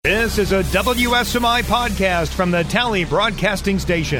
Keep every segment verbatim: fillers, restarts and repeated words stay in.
This is a W S M I podcast from the Tally Broadcasting Station.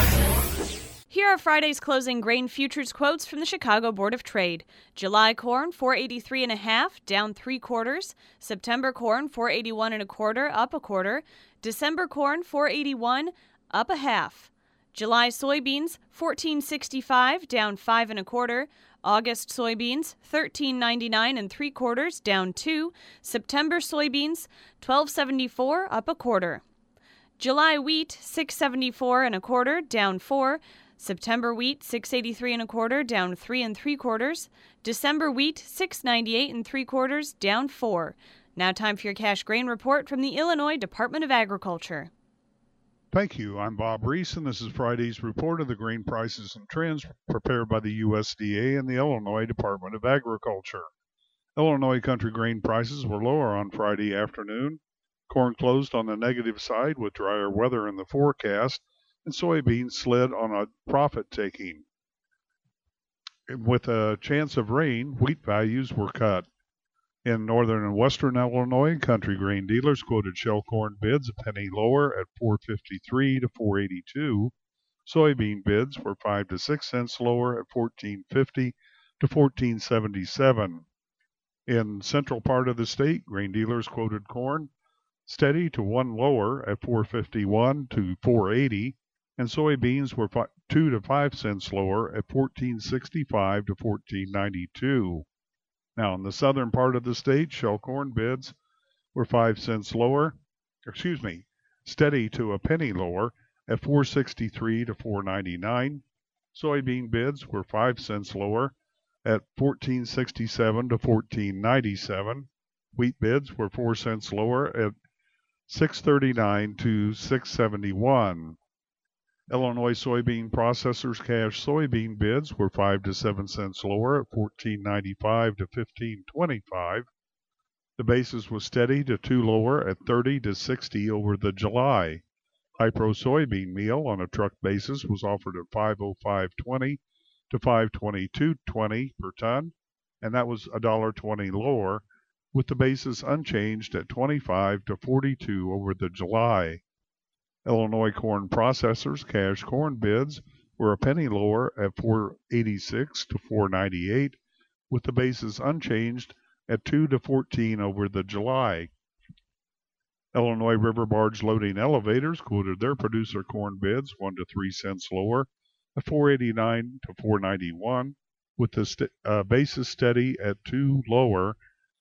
Here are Friday's closing grain futures quotes from the Chicago Board of Trade. July corn, four eighty-three and a half, down three quarters. September corn, four eighty-one and a quarter, up a quarter. December corn, four eighty-one, up a half. July soybeans, fourteen sixty-five, down five and a quarter. August soybeans, thirteen ninety-nine and three quarters, down two. September soybeans, twelve seventy-four, up a quarter. July wheat, six seventy-four and a quarter, down four. September wheat, six eighty-three and a quarter, down three and three quarters. December wheat, six ninety-eight and three quarters, down four. Now time for your cash grain report from the Illinois Department of Agriculture. Thank you. I'm Bob Reese, and this is Friday's report of the grain prices and trends prepared by the U S D A and the Illinois Department of Agriculture. Illinois country grain prices were lower on Friday afternoon. Corn closed on the negative side with drier weather in the forecast, and soybeans slid on a profit-taking. With a chance of rain, wheat values were cut. In northern and western Illinois, country grain dealers quoted shell corn bids a penny lower at four fifty-three to four eighty-two. Soybean bids were five to six cents lower at fourteen fifty to fourteen seventy-seven. In central part of the state, grain dealers quoted corn steady to one lower at four fifty-one to four eighty, and soybeans were fi- two to five cents lower at fourteen sixty-five to fourteen ninety-two. Now, in the southern part of the state, shell corn bids were five cents lower, excuse me, steady to a penny lower at four sixty-three to four ninety-nine. Soybean bids were five cents lower at fourteen sixty-seven to fourteen ninety-seven. Wheat bids were four cents lower at six thirty-nine to six seventy-one. Illinois soybean processors cash soybean bids were five to seven cents lower at fourteen ninety-five to fifteen twenty-five. The basis was steady to two lower at thirty to sixty over the July. High-Pro soybean meal on a truck basis was offered at five oh five twenty to five twenty-two twenty per ton, and that was one dollar twenty lower, with the basis unchanged at twenty-five to forty-two over the July. Illinois corn processors cash corn bids were a penny lower at four eighty-six to four ninety-eight, with the basis unchanged at two to fourteen over the July. Illinois river barge loading elevators quoted their producer corn bids one to three cents lower at four eighty-nine to four ninety-one, with the st- uh, basis steady at two lower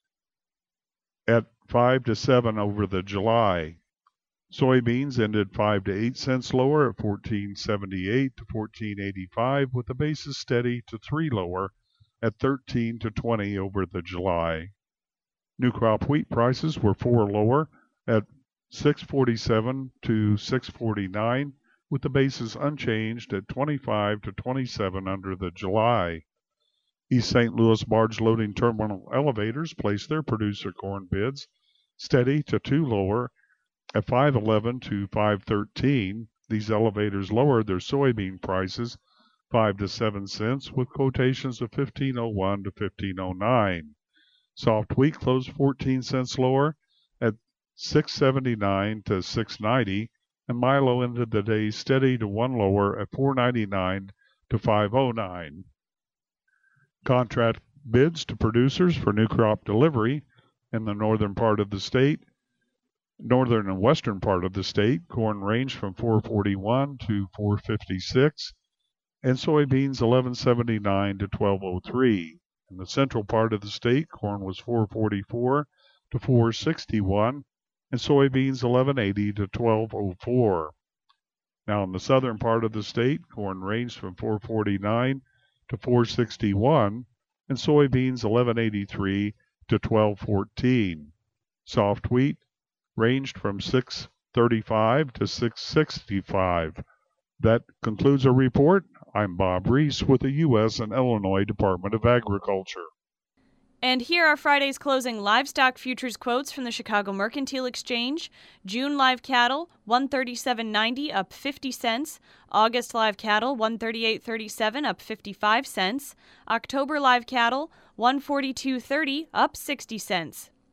at five to seven over the July. Soybeans ended five to eight cents lower at fourteen seventy-eight to fourteen eighty-five, with the basis steady to three lower at thirteen to twenty over the July. New crop wheat prices were four lower at six forty-seven to six forty-nine, with the basis unchanged at twenty-five to twenty-seven under the July. East Saint Louis barge loading terminal elevators placed their producer corn bids steady to two lower at five eleven to five thirteen. These elevators lowered their soybean prices five to seven cents, with quotations of fifteen oh one to fifteen oh nine. Soft wheat closed fourteen cents lower at six seventy-nine to six ninety, and Milo ended the day steady to one lower at four ninety-nine to five oh nine. Contract bids to producers for new crop delivery in the northern part of the state northern and western part of the state, corn ranged from four forty-one to four fifty-six, and soybeans eleven seventy-nine to twelve oh three. In the central part of the state, corn was four forty-four to four sixty-one, and soybeans eleven eighty to twelve oh four. Now, in the southern part of the state, corn ranged from four forty-nine to four sixty-one, and soybeans eleven eighty-three to twelve fourteen. Soft wheat ranged from six thirty-five to six sixty-five. That concludes our report. I'm Bob Reese with the U S and Illinois Department of Agriculture. And here are Friday's closing livestock futures quotes from the Chicago Mercantile Exchange. June live cattle, one thirty-seven ninety, up fifty cents. August live cattle, one thirty-eight thirty-seven, up fifty-five cents. October live cattle, one forty-two thirty, up sixty cents.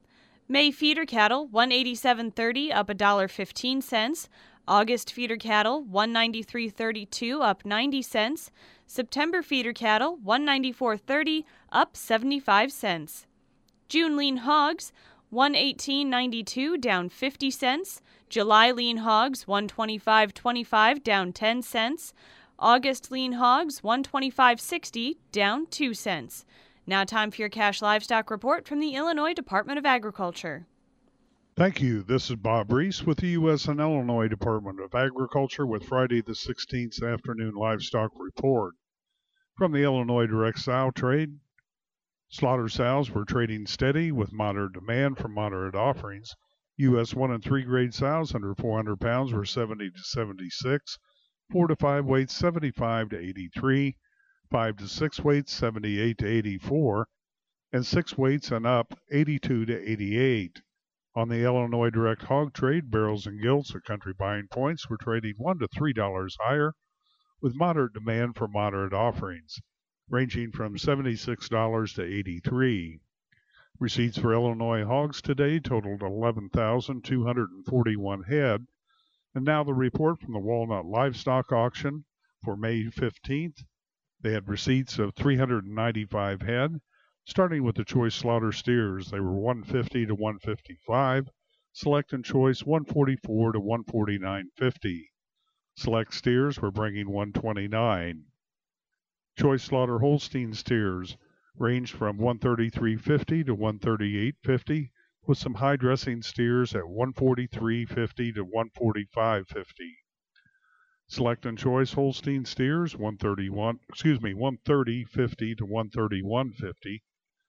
May feeder cattle one eighty-seven thirty up one dollar and fifteen cents. August feeder cattle one ninety-three thirty-two up ninety cents. September feeder cattle one ninety-four thirty up seventy-five cents. June lean hogs one eighteen ninety-two down fifty cents. July lean hogs one twenty-five twenty-five down ten cents. August lean hogs one twenty-five sixty down two cents. Now time for your cash livestock report from the Illinois Department of Agriculture. Thank you. This is Bob Reese with the U S and Illinois Department of Agriculture with Friday the sixteenth afternoon livestock report. From the Illinois direct sow trade, slaughter sows were trading steady with moderate demand from moderate offerings. U S one and three grade sows under four hundred pounds were seventy to seventy-six, four to five weights seventy-five to eighty-three, five to six weights seventy-eight to eighty-four, and six weights and up eighty-two to eighty-eight. On the Illinois direct hog trade, barrels and gilts at country buying points were trading one to three dollars higher, with moderate demand for moderate offerings, ranging from seventy-six dollars to eighty-three dollars. Receipts for Illinois hogs today totaled eleven thousand two hundred forty-one head. And now the report from the Walnut Livestock Auction for May fifteenth. They had receipts of three hundred ninety-five head. Starting with the choice slaughter steers, they were one fifty to one fifty-five. Select and choice one forty-four to one forty-nine fifty. Select steers were bringing one twenty-nine. Choice slaughter Holstein steers ranged from one thirty-three fifty to one thirty-eight fifty, with some high dressing steers at one forty-three fifty to one forty-five fifty. Select and choice Holstein steers one thirty-one, excuse me, one thirty fifty to one thirty-one fifty,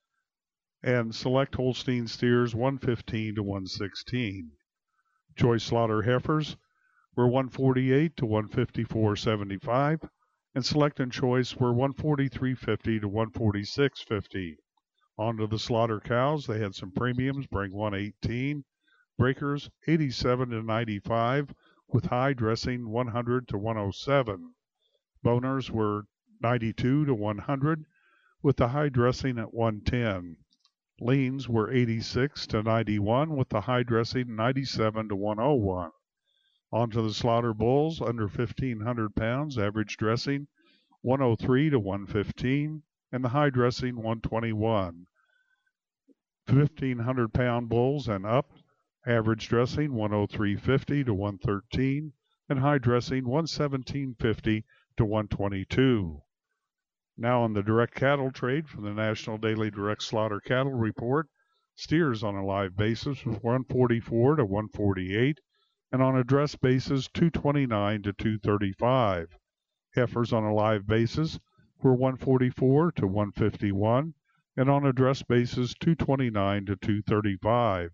and select Holstein steers one fifteen to one sixteen. Choice slaughter heifers were one forty-eight to one fifty-four seventy-five, and select and choice were one forty-three fifty to one forty-six fifty. Onto the slaughter cows, they had some premiums, bring one eighteen, breakers eighty-seven to ninety-five, with high dressing one hundred to one oh seven. Boners were ninety-two to one hundred, with the high dressing at one ten. Leans were eighty-six to ninety-one, with the high dressing ninety-seven to one oh one. Onto the slaughter bulls under fifteen hundred pounds, average dressing one oh three to one fifteen, and the high dressing one twenty-one. fifteen hundred pound bulls and up, average dressing one oh three fifty to one thirteen, and high dressing one seventeen fifty to one twenty-two. Now on the direct cattle trade from the National Daily Direct Slaughter Cattle Report, steers on a live basis was one forty-four to one forty-eight, and on a dress basis two twenty-nine to two thirty-five. Heifers on a live basis were one forty-four to one fifty-one, and on a dress basis two twenty-nine to two thirty-five.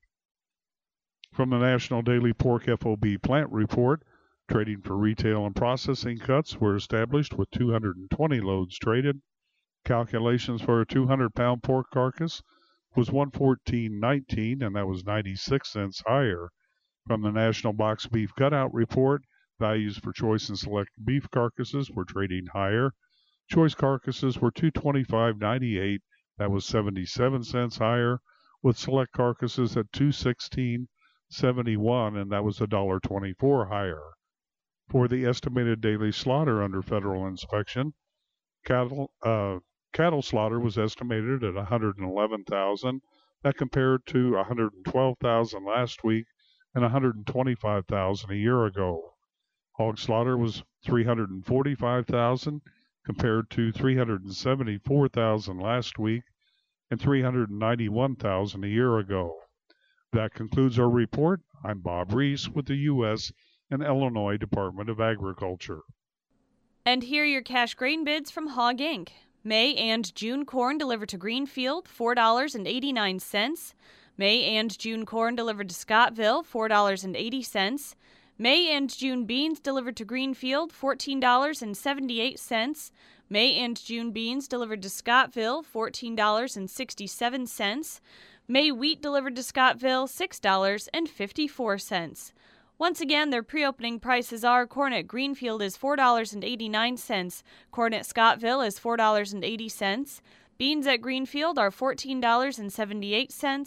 From the National Daily Pork F O B Plant Report, trading for retail and processing cuts were established with two hundred twenty loads traded. Calculations for a two hundred pound pork carcass was one fourteen nineteen, and that was ninety-six cents higher. From the National Box Beef Cutout Report, values for choice and select beef carcasses were trading higher. Choice carcasses were two twenty-five ninety-eight, that was seventy-seven cents higher, with select carcasses at two sixteen seventy-one, and that was one dollar twenty-four higher. For the estimated daily slaughter under federal inspection, cattle uh, cattle slaughter was estimated at one hundred eleven thousand. That compared to one hundred twelve thousand last week and one hundred twenty-five thousand a year ago. Hog slaughter was three hundred forty-five thousand compared to three hundred seventy-four thousand last week and three hundred ninety-one thousand a year ago. That concludes our report. I'm Bob Reese with the U S and Illinois Department of Agriculture. And here are your cash grain bids from Hog Incorporated. May and June corn delivered to Greenfield, four dollars and eighty-nine cents. May and June corn delivered to Scottville, four dollars and eighty cents. May and June beans delivered to Greenfield, fourteen dollars and seventy-eight cents. May and June beans delivered to Scottville, fourteen dollars and sixty-seven cents. May wheat delivered to Scottville, six dollars and fifty-four cents. Once again, their pre-opening prices are: corn at Greenfield is four dollars and eighty-nine cents, corn at Scottville is four dollars and eighty cents, beans at Greenfield are fourteen dollars and seventy-eight cents,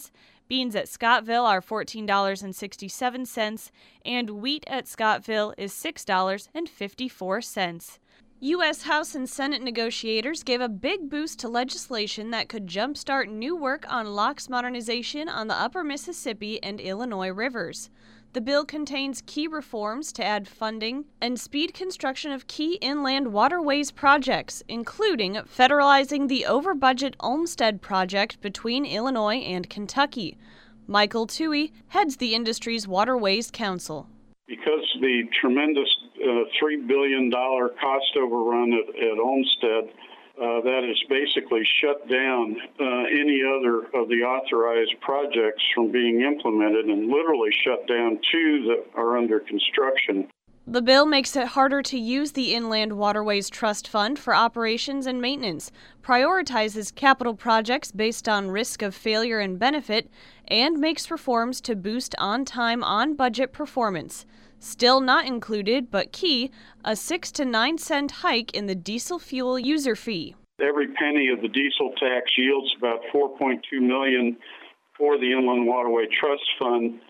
Beans at Scottville are fourteen dollars and sixty-seven cents, and wheat at Scottville is six dollars and fifty-four cents. U S House and Senate negotiators gave a big boost to legislation that could jumpstart new work on locks modernization on the upper Mississippi and Illinois rivers. The bill contains key reforms to add funding and speed construction of key inland waterways projects, including federalizing the over-budget Olmsted project between Illinois and Kentucky. Michael Toohey heads the industry's Waterways Council. Because the tremendous uh, three billion dollars cost overrun at, at Olmsted, uh, that has basically shut down uh, any other of the authorized projects from being implemented and literally shut down two that are under construction. The bill makes it harder to use the Inland Waterways Trust Fund for operations and maintenance, prioritizes capital projects based on risk of failure and benefit, and makes reforms to boost on-time, on-budget performance. Still not included, but key, a six to nine cent hike in the diesel fuel user fee. Every penny of the diesel tax yields about four point two million dollars for the Inland Waterway Trust Fund.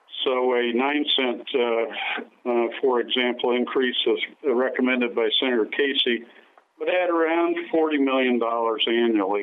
So a nine cent, uh, uh, for example, increase is recommended by Senator Casey would add around forty million dollars annually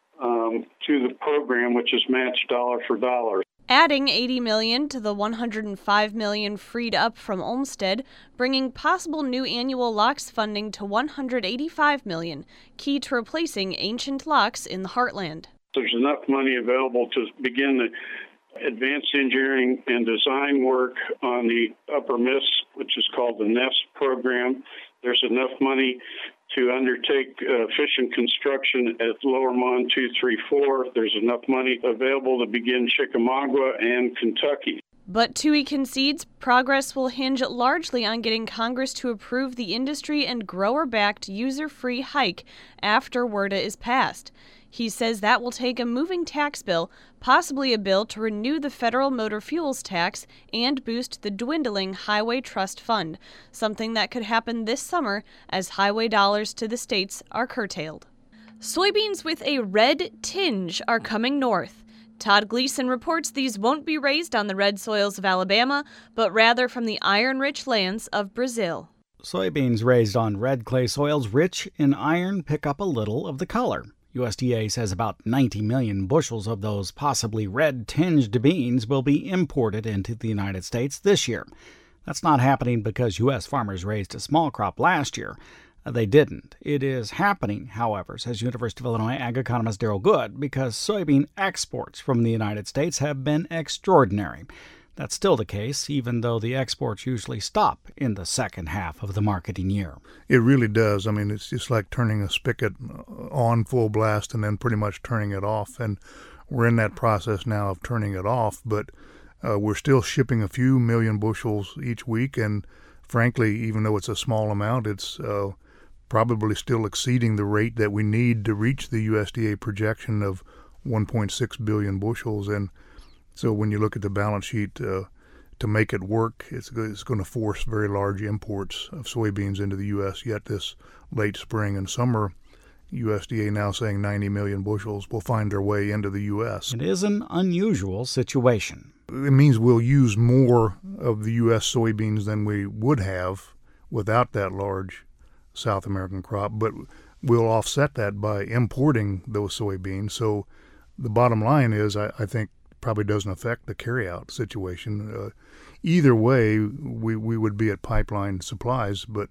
um, to the program, which is matched dollar for dollar. Adding eighty million dollars to the one hundred five million dollars freed up from Olmsted, bringing possible new annual locks funding to one hundred eighty-five million dollars, key to replacing ancient locks in the heartland. There's enough money available to begin the advanced engineering and design work on the Upper Miss, which is called the NEST program. There's enough money to undertake uh, efficient construction at Lower Mon two three four. There's enough money available to begin Chickamauga and Kentucky. But Toohey concedes progress will hinge largely on getting Congress to approve the industry and grower-backed user-free hike after WRDA is passed. He says that will take a moving tax bill, possibly a bill to renew the federal motor fuels tax and boost the dwindling Highway Trust Fund, something that could happen this summer as highway dollars to the states are curtailed. Soybeans with a red tinge are coming north. Todd Gleason reports these won't be raised on the red soils of Alabama, but rather from the iron-rich lands of Brazil. Soybeans raised on red clay soils rich in iron pick up a little of the color. U S D A says about ninety million bushels of those possibly red-tinged beans will be imported into the United States this year. That's not happening because U S farmers raised a small crop last year. They didn't. It is happening, however, says University of Illinois ag economist Darrell Good, because soybean exports from the United States have been extraordinary. That's still the case, even though the exports usually stop in the second half of the marketing year. It really does. I mean, it's just like turning a spigot on full blast and then pretty much turning it off. And we're in that process now of turning it off, but uh, we're still shipping a few million bushels each week. And frankly, even though it's a small amount, it's uh, probably still exceeding the rate that we need to reach the U S D A projection of one point six billion bushels. And so when you look at the balance sheet, uh, to make it work, it's, it's going to force very large imports of soybeans into the U S yet this late spring and summer. U S D A now saying ninety million bushels will find their way into the U S. It is an unusual situation. It means we'll use more of the U S soybeans than we would have without that large South American crop, but we'll offset that by importing those soybeans. So the bottom line is, I, I think, probably doesn't affect the carryout situation. Uh, either way, we, we would be at pipeline supplies, but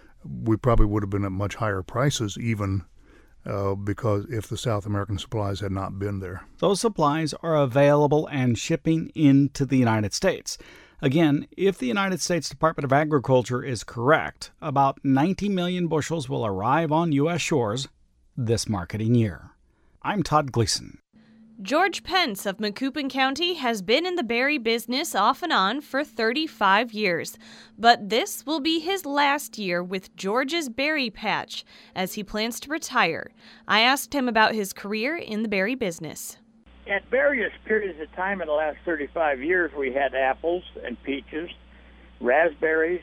we probably would have been at much higher prices even uh, because if the South American supplies had not been there. Those supplies are available and shipping into the United States. Again, if the United States Department of Agriculture is correct, about ninety million bushels will arrive on U S shores this marketing year. I'm Todd Gleason. George Pence of Macoupin County has been in the berry business off and on for thirty-five years, but this will be his last year with George's Berry Patch as he plans to retire. I asked him about his career in the berry business. At various periods of time in the last thirty-five years, we had apples and peaches, raspberries,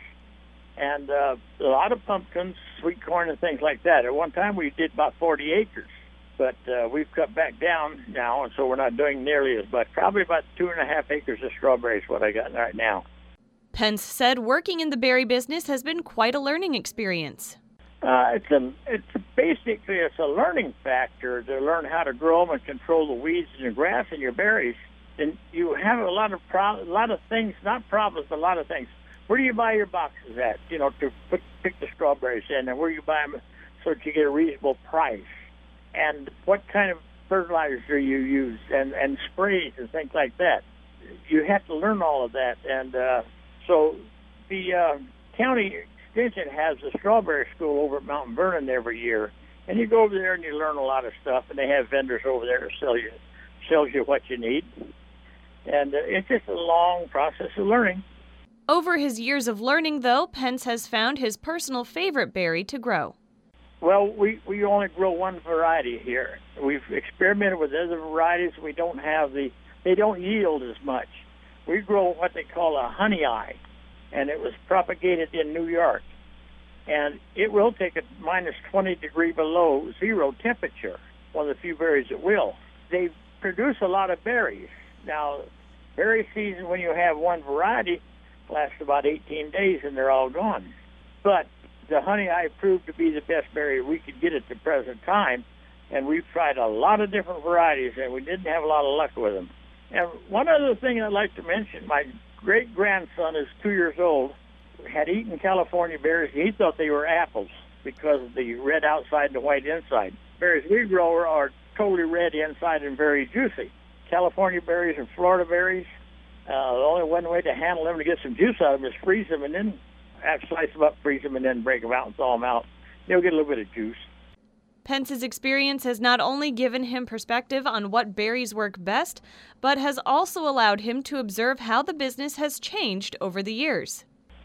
and uh, a lot of pumpkins, sweet corn, and things like that. At one time, we did about forty acres. but uh, we've cut back down now, and so we're not doing nearly as much. Probably about two and a half acres of strawberries, what I got right now. Pence said working in the berry business has been quite a learning experience. Uh, it's a, it's basically it's a learning factor to learn how to grow them and control the weeds and the grass in your berries. And you have a lot of pro- a lot of things, not problems, but a lot of things. Where do you buy your boxes at? You know, to put, pick the strawberries in, and where you buy them so that you get a reasonable price. And what kind of fertilizer you use, and, and sprays and things like that. You have to learn all of that. And uh, so the uh, county extension has a strawberry school over at Mount Vernon every year. And you go over there and you learn a lot of stuff, and they have vendors over there to sell you, sells you what you need. And uh, it's just a long process of learning. Over his years of learning, though, Pence has found his personal favorite berry to grow. Well, we, we only grow one variety here. We've experimented with other varieties. We don't have the, they don't yield as much. We grow what they call a honey eye, and it was propagated in New York. And it will take a minus twenty degree below zero temperature, one of the few berries that will. They produce a lot of berries. Now, berry season, when you have one variety, lasts about eighteen days and they're all gone. But the honey eye proved to be the best berry we could get at the present time, and we've tried a lot of different varieties, and we didn't have a lot of luck with them. And one other thing I'd like to mention, my great-grandson is two years old, had eaten California berries, and he thought they were apples because of the red outside and the white inside. Berries we grow are totally red inside and very juicy. California berries and Florida berries, uh, the only one way to handle them to get some juice out of them is freeze them and then have slice them up, freeze them, and then break them out and thaw them out. You'll get a little bit of juice. Pence's experience has not only given him perspective on what berries work best, but has also allowed him to observe how the business has changed over the years.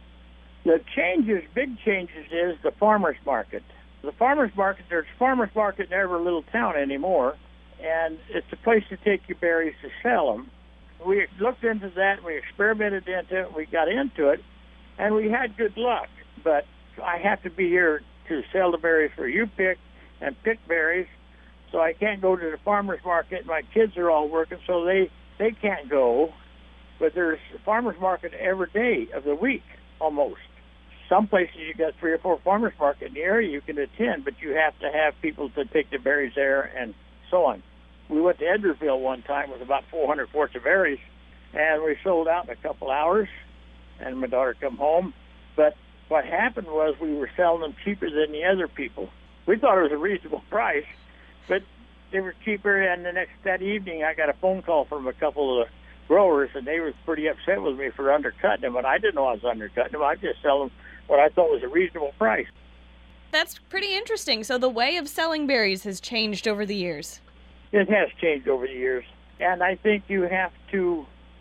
The changes, big changes, is the farmer's market. The farmer's market, there's farmer's market in every little town anymore, and it's a place to take your berries to sell them. We looked into that, we experimented into it, we got into it, and we had good luck. But I have to be here to sell the berries for you pick and pick berries, so I can't go to the farmer's market. My kids are all working, so they, they can't go. But there's a farmer's market every day of the week, almost. Some places you got three or four farmer's market in the area you can attend, but you have to have people to take the berries there and so on. We went to Edwardsville one time with about four hundred quarts of berries, and we sold out in a couple hours, and my daughter come home. But what happened was we were selling them cheaper than the other people. We thought it was a reasonable price, but they were cheaper, and the next that evening I got a phone call from a couple of the growers, and they were pretty upset with me for undercutting them, but I didn't know I was undercutting them. I just sell them what I thought was a reasonable price. That's pretty interesting. So the way of selling berries has changed over the years. It has changed over the years, and I think you have to,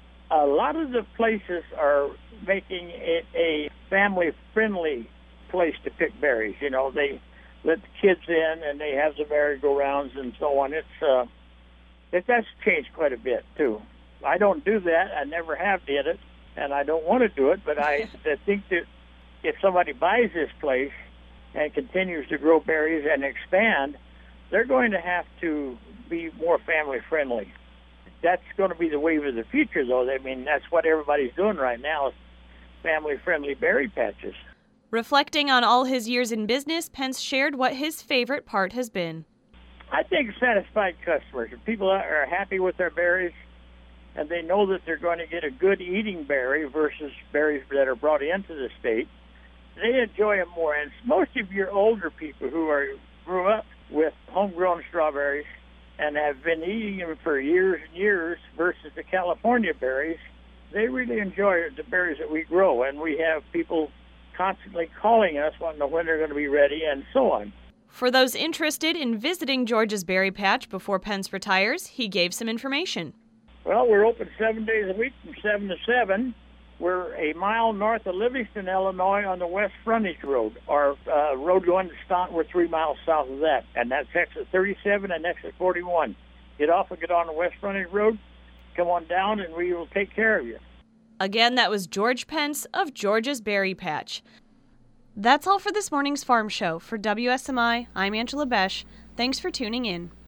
a lot of the places are making it a family-friendly place to pick berries. You know, they let the kids in, and they have the merry-go-rounds and so on. It's uh, it, that's changed quite a bit, too. I don't do that. I never have did it, and I don't want to do it, but I, I think that if somebody buys this place and continues to grow berries and expand, they're going to have to be more family-friendly. That's going to be the wave of the future, though. I mean, that's what everybody's doing right now is family-friendly berry patches. Reflecting on all his years in business, Pence shared what his favorite part has been. I think satisfied customers. If people are happy with their berries and they know that they're going to get a good eating berry versus berries that are brought into the state, they enjoy them more. And most of your older people who are grew up with homegrown strawberries and have been eating them for years and years versus the California berries, they really enjoy the berries that we grow. And we have people constantly calling us wanting to know when they're going to be ready and so on. For those interested in visiting George's Berry Patch before Pence retires, he gave some information. Well, we're open seven days a week from seven to seven. We're a mile north of Livingston, Illinois, on the West Frontage Road. Our uh, road going to Staunton, we're three miles south of that, and that's exit thirty-seven and exit forty-one. Get off and get on the West Frontage Road, come on down, and we will take care of you. Again, that was George Pence of George's Berry Patch. That's all for this morning's Farm Show. For W S M I, I'm Angela Besh. Thanks for tuning in.